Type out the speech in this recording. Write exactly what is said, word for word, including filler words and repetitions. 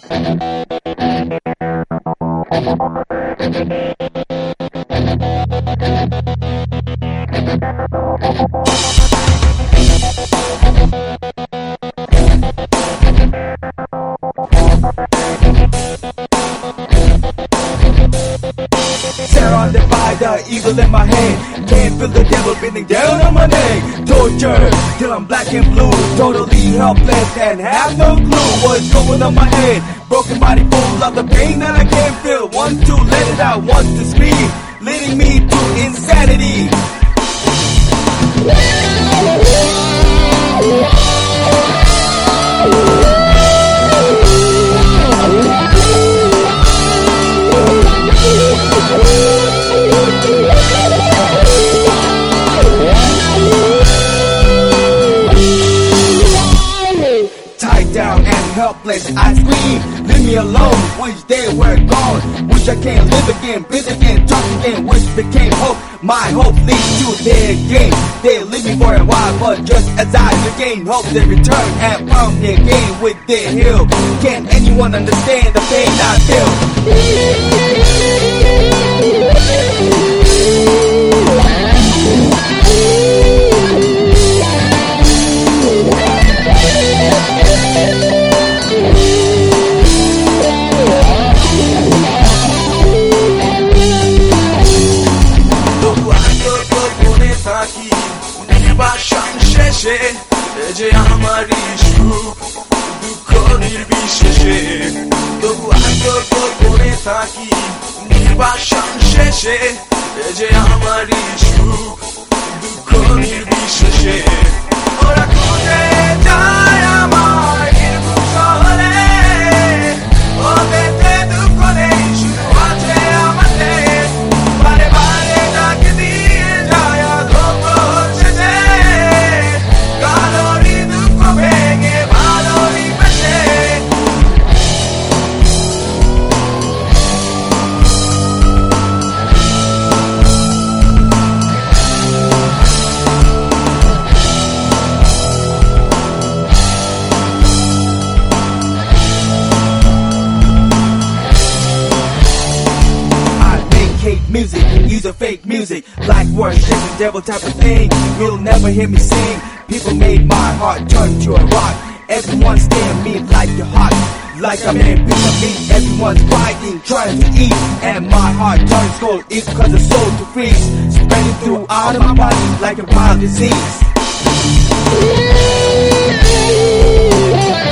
Surrounded by the evil in my head, can't feel the devil beating down on my neck. Torture till I'm black and blue, totally helpless and have no clue what's going on my head. Broken body full of the pain that I can't feel. Want to let it out, want to speak, leading me to insanity. Helpless, I scream, leave me alone. Wish they were gone. Wish I can live again, breathe again, talk again. Wish became hope. My hope leads to their game. They leave me for a while, but just as I regain hope, they return and found me again with their heal. Can anyone understand the pain I feel? যে আমারি সুখ দুঃখ নির্বিশেষে তবু আন্তর্ক করে থাকি নির্বাসন শেষে যে আমারি সুখ দুঃখ নির্বিশেষে ওরা খুঁজে যায় আমার নির্ভুল শহরে ওদেরতে দুঃখ নেই শুধু আছে আমাদের বারে বারে ডাকে দিয়ে যায় আধব্য হচ্ছে যে কালোরি দুঃখ ভেঙে ভালোরি পেশে Music, use a fake music, like worship the devil type of thing. You'll never hear me sing. People made my heart turn to a rock. Everyone stare at me like you're hot, like I'm in a piece of meat. Everyone's fighting, trying to eat, and my heart turns cold. It's cause the soul to freeze, spreading throughout my body like a wild disease.